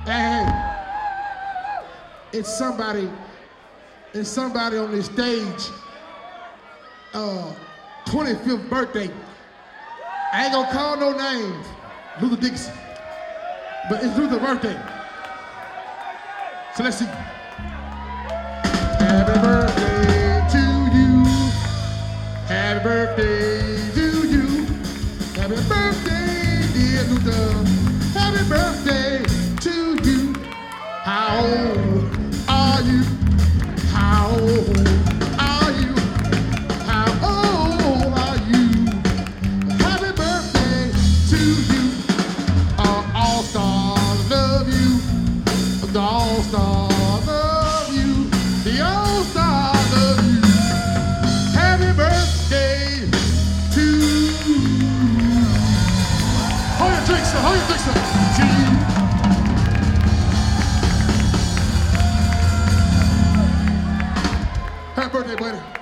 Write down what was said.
Hey, it's somebody on this stage, 25th birthday. I ain't gonna call no names, Luther Dixon, but it's Luther's birthday. So let's see. Happy birthday to you. Happy birthday to you. Happy birthday, dear Luther. Happy birthday to you. How old are you? How old are you? How old are you? Happy birthday to you. All-Stars love you. The All-Stars love you. The All-Stars love you. Happy birthday to you. Hold your drinks, sir. Hold your drinks, sir. To you. Happy birthday, buddy.